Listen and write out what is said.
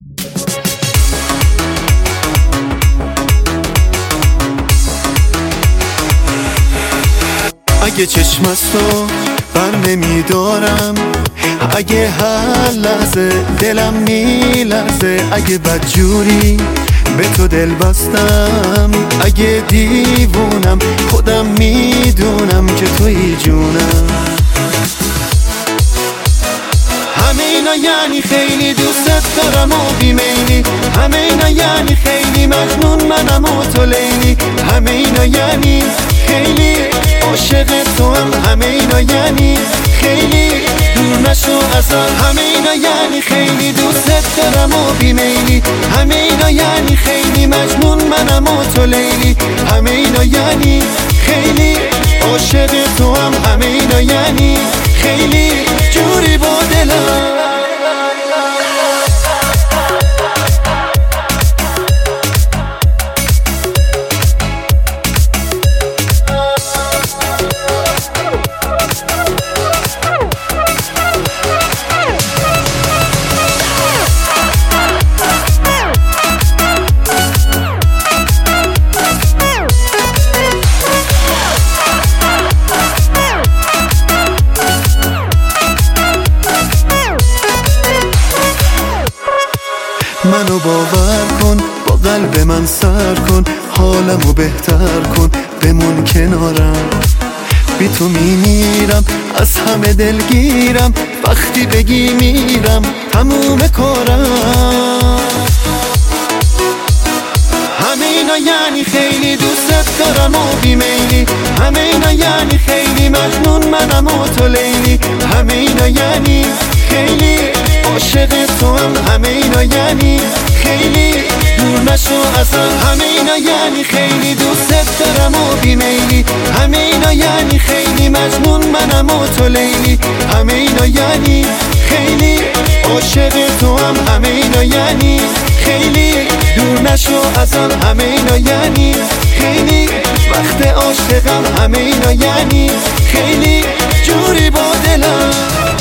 اگه چشم از تو بر نمیدارم، اگه هر لحظه دلم میلرزه، اگه بدجوری به تو دل بستم، اگه دیوونم خودم میدونم که توی جونم. همه اینا یعنی خیلی دوست دارم و بیمیلی، همه اینا یعنی خیلی مجنون منم و تو لیلی، همه اینا یعنی خیلی عاشق تو هم، همه اینا یعنی خیلی دور نشو ازم، همه اینا یعنی خیلی دوست دارم و بیمیلی، همه اینا یعنی خیلی مجنون منم و تو لیلی، همه اینا یعنی خیلی عاشق تو هم، همه اینا یعنی خیلی جوری با دلم. منو باور کن، با قلب من سر کن، حالمو بهتر کن، بمون کنارم. بی تو میمیرم، از همه دلگیرم، وقتی بگی میرم تموم کارم. همه اینا یعنی خیلی دوست دارم و بیمیلی، همه اینا یعنی خیلی مجنون منم و تو لیلی، همه اینا یعنی خیلی عاشق تو هم، همه اینا یعنی خیلی دور نشو ازم، همه اینا یعنی خیلی دوست دارم و بیمیلی، همه اینا یعنی خیلی مجنون منم و تو لیلی، همه اینا یعنی خیلی عاشق تو هم، همه اینا یعنی خیلی دور نشو ازم، همه اینا یعنی خیلی وقت عاشقم، همه اینا یعنی خیلی جوری با دلم.